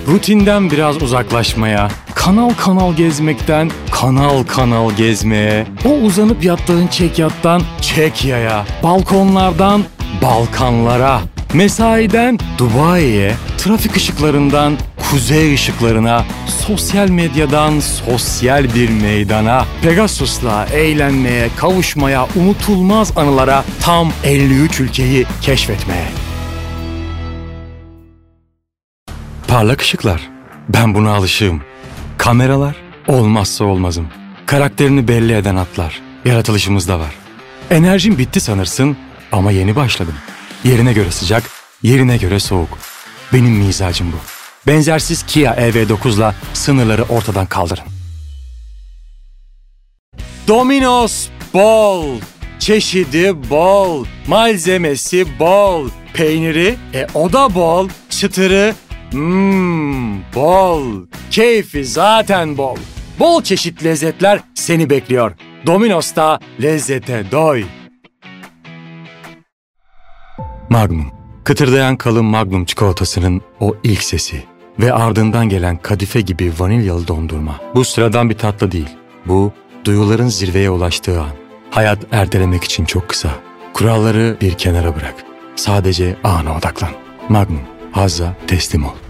rutinden biraz uzaklaşmaya, kanal kanal gezmekten kanal kanal gezmeye, o uzanıp yattığın çekyattan Çekya'ya, balkonlardan Balkanlara, mesaiden Dubai'ye, trafik ışıklarından kuzey ışıklarına, sosyal medyadan sosyal bir meydana, Pegasus'la eğlenmeye, kavuşmaya, unutulmaz anılara, tam 53 ülkeyi keşfetmeye. Parlak ışıklar, ben buna alışığım. Kameralar, olmazsa olmazım. Karakterini belli eden atlar, yaratılışımızda var. Enerjim bitti sanırsın ama yeni başladım. Yerine göre sıcak, yerine göre soğuk. Benim mizacım bu. Benzersiz Kia EV9'la sınırları ortadan kaldırın. Domino's bol, çeşidi bol, malzemesi bol, peyniri o da bol, çıtırı bol, keyfi zaten bol. Bol çeşit lezzetler seni bekliyor. Domino's'ta lezzete doy. Magnum. Kıtırdayan kalın Magnum çikolatasının o ilk sesi ve ardından gelen kadife gibi vanilyalı dondurma. Bu sıradan bir tatlı değil. Bu duyuların zirveye ulaştığı an. Hayat ertelemek için çok kısa. Kuralları bir kenara bırak. Sadece ana odaklan. Magnum. Hazza teslim ol.